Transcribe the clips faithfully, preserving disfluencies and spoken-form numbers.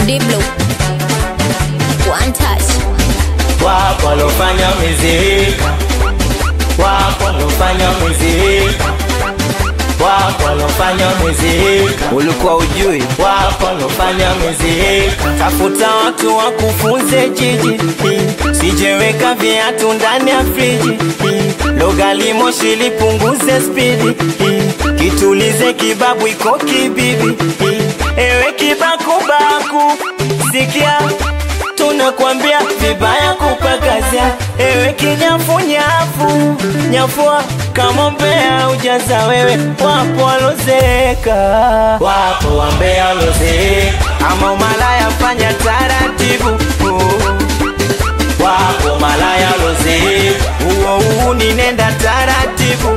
Diblo One touch. Wapo walofanya muziki, wapo walofanya muziki, wapo walofanya muziki. Ulikuwa ujui? Wapo walofanya muziki. Tafuta watu wakufunze jiji, sijeweka viatu ndani ya friji. Logali moshi lipunguze speedi, kitulize kibabu iko kibibi. Ewe kibaku baku, sikia tunakwambia vibaya kupakazia. Ewe kinyafu nyafu, nyafua kama mbea ujaza wewe. Wapo walozeka, wapo wambea walozeka. Ama umalaya fanya taratibu, wapo malaya walozeka. Uo uu ninenda taratibu,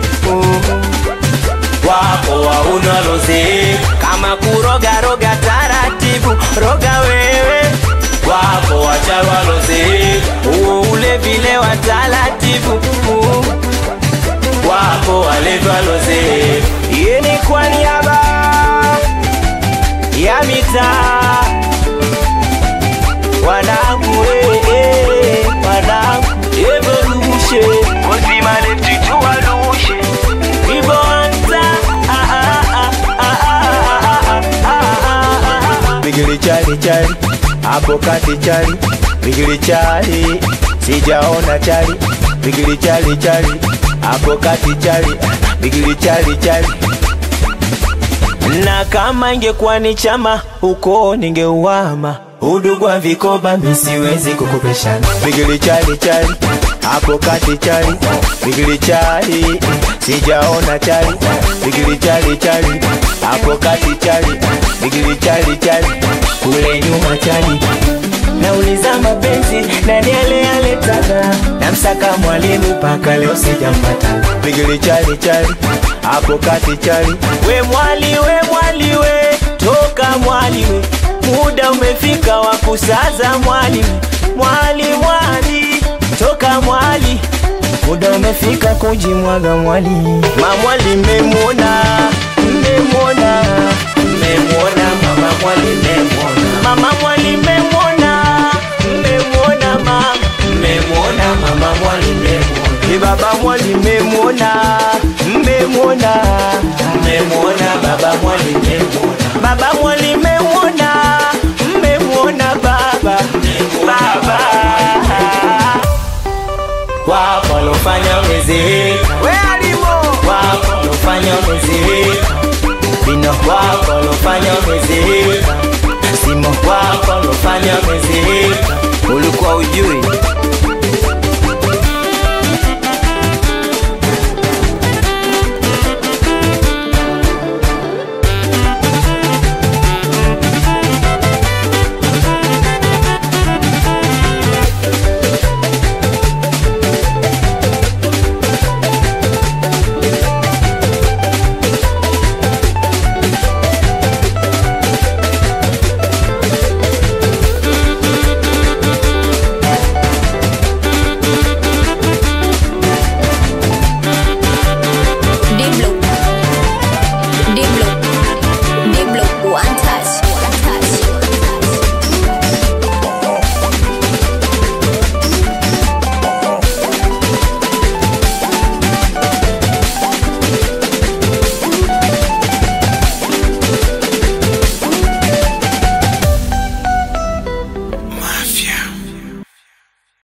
wapo wauni walozeka. Kama kuroga roga taratibu, roga wewe. Wapo wachawi walozeka, uo ule vile watalatibu. Wapo walevi walozeka. Iye ni kwa niaba ya mitaa, wanangu ee, wanangu evolution. Ozima lefti tuwalushe, Ibo anta ah ah ah ah ah ah ah. Bigili chali chali, hapo kati chali, bigili chali, sijaona chali, bigili chali chali, hapo kati chali, bigili chali chali. Na kama ingekuwa ni chama huko ningeuama, udugu wa vikoba misiwezi kukupeshana. Bigili chali chali, hapo kati chali, bigili chali, sijaona chali, bigili chali chali, hapo kati chali, bigili chali chali. Kule nyuma chali, nauliza mapenzi nani ale aletaka, namsaka mwalimu paka leo sijampata. Bigili chali chali, hapo kati chali. We mwali we mwali we, toka mwali we, muda umefika wa kusaza mwali. Mwali mwali, toka mwali, muda umefika kujimwaga mwali. Mamwali mmemwona, mmemwona, mmemwona mama mwali mmemwona. Mama mwali mmemwona, mmemwona mama, mmemwona mama mwali mmemwona. Ni baba mwali mmemwona, mmemwona, mmemwona baba mwali mmemwona. Baba mwali mmemwona, mmemwona baba, baba. Wapo walofanya muziki, we alimo. Wapo walofanya muziki, bino wapo walofanya muziki.